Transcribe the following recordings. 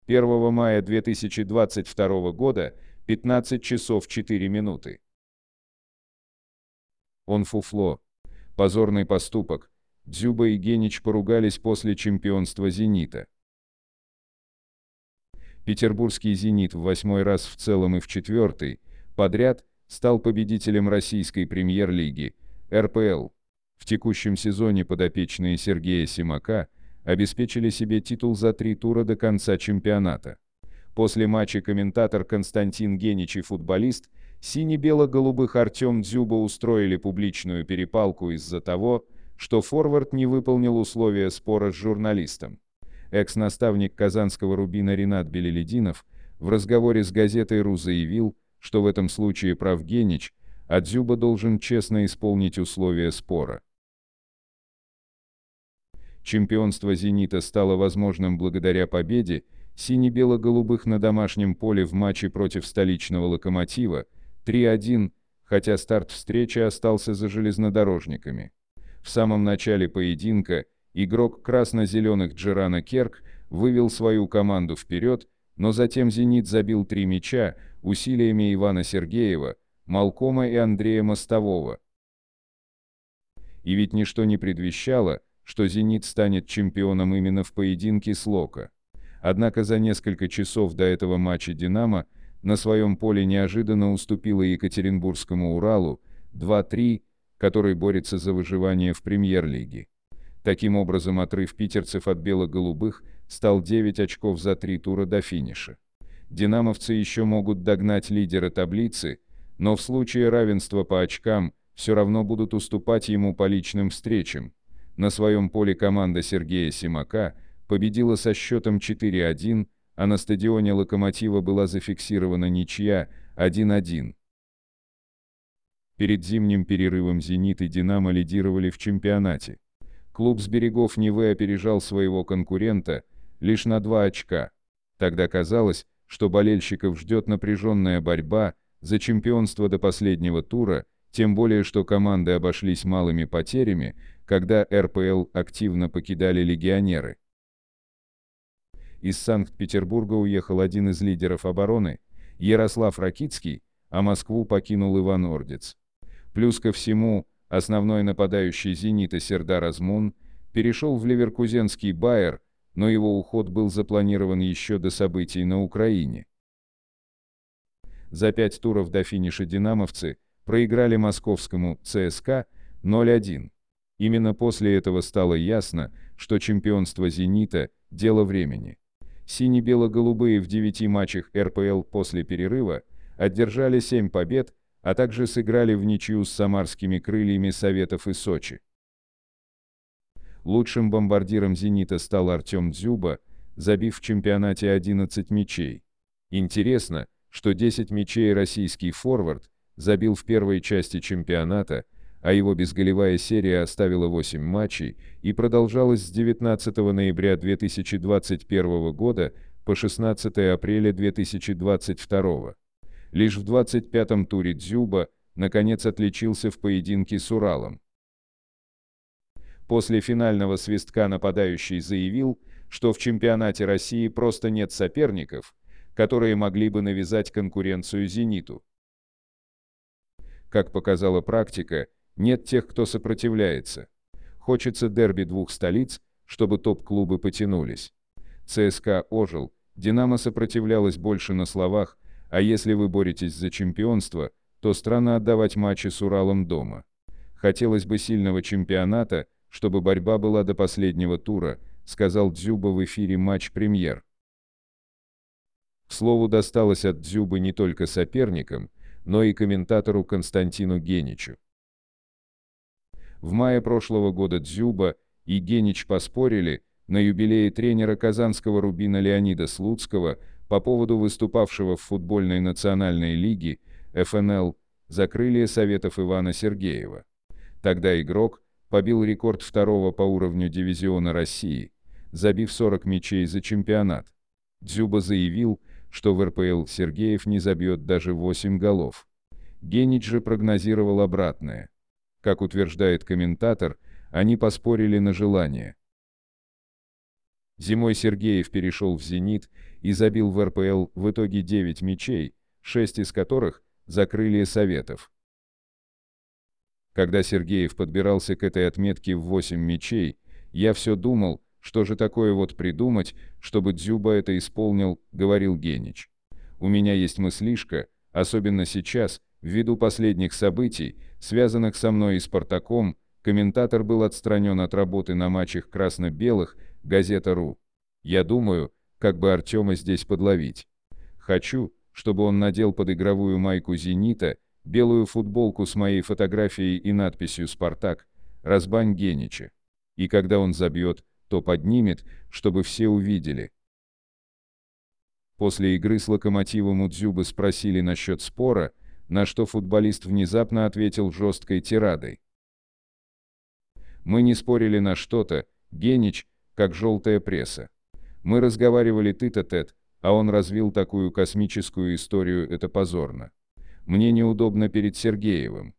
1 мая 2022 года, 15 часов 4 минуты. Он фуфло. Позорный поступок. Дзюба и Генич поругались после чемпионства «Зенита». Петербургский «Зенит» в 8-й раз в целом и в 4-й подряд стал победителем российской премьер-лиги РПЛ. В текущем сезоне подопечные Сергея Симака обеспечили себе титул за 3 тура до конца чемпионата. После матча комментатор Константин Генич и футболист сине-бело-голубых Артем Дзюба устроили публичную перепалку из-за того, что форвард не выполнил условия спора с журналистом. Экс-наставник казанского «Рубина» Ринат Белелединов в разговоре с газетой «РУ» заявил, что в этом случае прав Генич, а Дзюба должен честно исполнить условия спора. Чемпионство «Зенита» стало возможным благодаря победе сине-бело-голубых на домашнем поле в матче против столичного «Локомотива» 3-1, хотя старт встречи остался за железнодорожниками. В самом начале поединка игрок красно-зеленых Джерана Керк вывел свою команду вперед, но затем «Зенит» забил 3 мяча усилиями Ивана Сергеева, Малкома и Андрея Мостового. И ведь ничто не предвещало, что «Зенит» станет чемпионом именно в поединке с «Локо». Однако за несколько часов до этого матча «Динамо» на своем поле неожиданно уступила Екатеринбургскому «Уралу» 2-3, который борется за выживание в премьер-лиге. Таким образом, отрыв питерцев от бело-голубых стал 9 очков за 3 тура до финиша. Динамовцы еще могут догнать лидера таблицы, но в случае равенства по очкам все равно будут уступать ему по личным встречам. На своем поле команда Сергея Симака победила со счетом 4-1, а на стадионе «Локомотива» была зафиксирована ничья 1-1. Перед зимним перерывом «Зенит» и «Динамо» лидировали в чемпионате. Клуб с берегов Невы опережал своего конкурента лишь на 2 очка. Тогда казалось, что болельщиков ждет напряженная борьба за чемпионство до последнего тура, тем более что команды обошлись малыми потерями, когда РПЛ активно покидали легионеры. Из Санкт-Петербурга уехал один из лидеров обороны, Ярослав Ракицкий, а Москву покинул Иван Ордец. Плюс ко всему, основной нападающий «Зенита» Сердар Азмун перешел в ливеркузенский «Байер», но его уход был запланирован еще до событий на Украине. За 5 туров до финиша динамовцы проиграли московскому ЦСКА 0-1. Именно после этого стало ясно, что чемпионство «Зенита» – дело времени. Сине-бело-голубые в 9 матчах РПЛ после перерыва одержали 7 побед, а также сыграли в ничью с самарскими крыльями Советов и Сочи. Лучшим бомбардиром «Зенита» стал Артем Дзюба, забив в чемпионате 11 мячей. Интересно, что 10 мячей российский форвард забил в первой части чемпионата, а его безголевая серия оставила 8 матчей и продолжалась с 19 ноября 2021 года по 16 апреля 2022. Лишь в 25-м туре Дзюба, наконец, отличился в поединке с Уралом. После финального свистка нападающий заявил, что в чемпионате России просто нет соперников, которые могли бы навязать конкуренцию «Зениту». Как показала практика, нет тех, кто сопротивляется. Хочется дерби двух столиц, чтобы топ-клубы потянулись. ЦСКА ожил, «Динамо» сопротивлялась больше на словах, а если вы боретесь за чемпионство, то странно отдавать матчи с Уралом дома. Хотелось бы сильного чемпионата, чтобы борьба была до последнего тура, сказал Дзюба в эфире «Матч Премьер». К слову, досталось от Дзюбы не только соперникам, но и комментатору Константину Геничу. В мае прошлого года Дзюба и Генич поспорили на юбилее тренера казанского «Рубина» Леонида Слуцкого по поводу выступавшего в футбольной национальной лиге ФНЛ за крылья Советов Ивана Сергеева. Тогда игрок побил рекорд второго по уровню дивизиона России, забив 40 мячей за чемпионат. Дзюба заявил, что в РПЛ Сергеев не забьет даже 8 голов. Генич же прогнозировал обратное. Как утверждает комментатор, они поспорили на желание. Зимой Сергеев перешел в «Зенит» и забил в РПЛ в итоге 9 мячей, 6 из которых за крылья Советов. Когда Сергеев подбирался к этой отметке в 8 мячей, я все думал, что же такое вот придумать, чтобы Дзюба это исполнил, говорил Генич. У меня есть мыслишка, особенно сейчас, ввиду последних событий, связанных со мной и Спартаком, комментатор был отстранен от работы на матчах красно-белых, газета.ру. Я думаю, как бы Артема здесь подловить. Хочу, чтобы он надел под игровую майку «Зенита» белую футболку с моей фотографией и надписью «Спартак», разбань Генича. И когда он забьет, то поднимет, чтобы все увидели. После игры с Локомотивом у Дзюбы спросили насчет спора, на что футболист внезапно ответил жесткой тирадой. Мы не спорили на что-то, Генич, как желтая пресса. Мы разговаривали тет-а-тет, а он развил такую космическую историю, это позорно. Мне неудобно перед Сергеевым.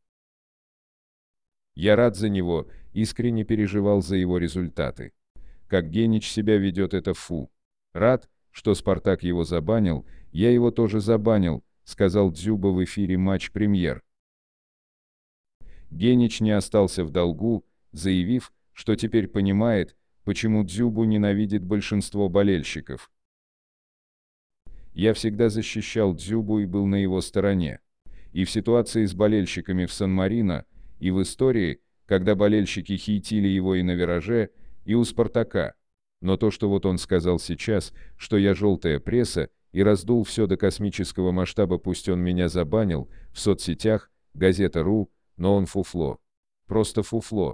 Я рад за него, искренне переживал за его результаты. Как Генич себя ведет, это фу. Рад, что Спартак его забанил, я его тоже забанил, сказал Дзюба в эфире «Матч Премьер». Генич не остался в долгу, заявив, что теперь понимает, почему Дзюбу ненавидит большинство болельщиков. Я всегда защищал Дзюбу и был на его стороне. И в ситуации с болельщиками в Сан-Марино, и в истории, когда болельщики хейтили его и на «Вираже», и у «Спартака». Но то, что вот он сказал сейчас, что я желтая пресса, и раздул все до космического масштаба, пусть он меня забанил, в соцсетях, газета.ру, но он фуфло. Просто фуфло.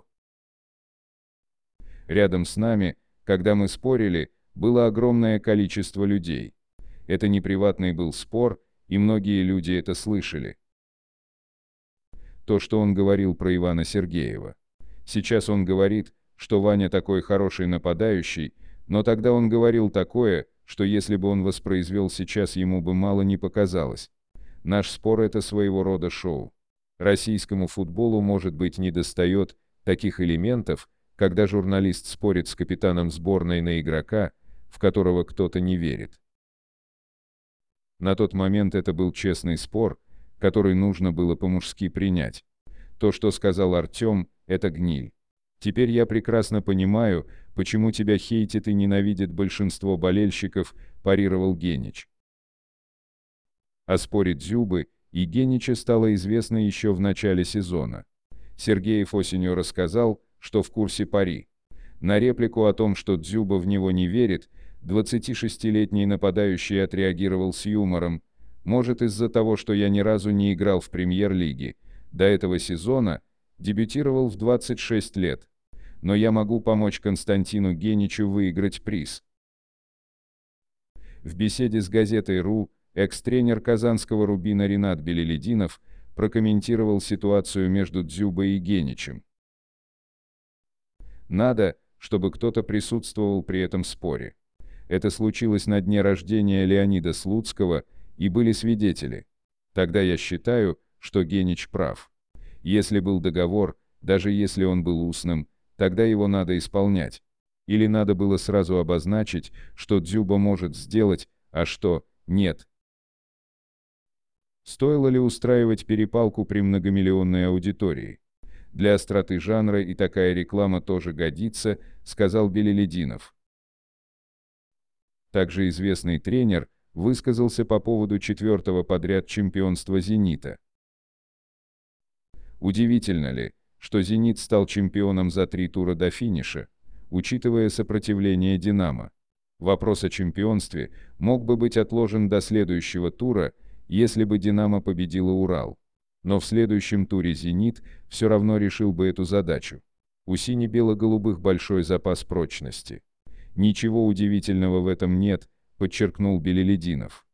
Рядом с нами, когда мы спорили, было огромное количество людей. Это не приватный был спор, и многие люди это слышали. То, что он говорил про Ивана Сергеева. Сейчас он говорит, что Ваня такой хороший нападающий, но тогда он говорил такое, что если бы он воспроизвел сейчас, ему бы мало не показалось. Наш спор — это своего рода шоу. Российскому футболу, может быть, недостает таких элементов, когда журналист спорит с капитаном сборной на игрока, в которого кто-то не верит. На тот момент это был честный спор, который нужно было по-мужски принять. То, что сказал Артем, это гниль. Теперь я прекрасно понимаю, почему тебя хейтит и ненавидит большинство болельщиков, парировал Генич. О споре Дзюбы и Генича стало известно еще в начале сезона. Сергеев осенью рассказал, что в курсе пари. На реплику о том, что Дзюба в него не верит, 26-летний нападающий отреагировал с юмором: «Может, из-за того, что я ни разу не играл в премьер-лиге, до этого сезона дебютировал в 26 лет. Но я могу помочь Константину Геничу выиграть приз». В беседе с газетой.ру экс-тренер казанского «Рубина» Ринат Белелединов прокомментировал ситуацию между Дзюбой и Геничем. Надо, чтобы кто-то присутствовал при этом споре. Это случилось на дне рождения Леонида Слуцкого, и были свидетели. Тогда я считаю, что Генич прав. Если был договор, даже если он был устным, тогда его надо исполнять. Или надо было сразу обозначить, что Дзюба может сделать, а что нет. Стоило ли устраивать перепалку при многомиллионной аудитории? Для остроты жанра и такая реклама тоже годится, сказал Белелединов. Также известный тренер высказался по поводу 4-го подряд чемпионства «Зенита». Удивительно ли, что «Зенит» стал чемпионом за 3 тура до финиша, учитывая сопротивление «Динамо»? Вопрос о чемпионстве мог бы быть отложен до следующего тура, если бы «Динамо» победила «Урал». Но в следующем туре «Зенит» все равно решил бы эту задачу. У сине-бело-голубых большой запас прочности. Ничего удивительного в этом нет, подчеркнул Белелединов.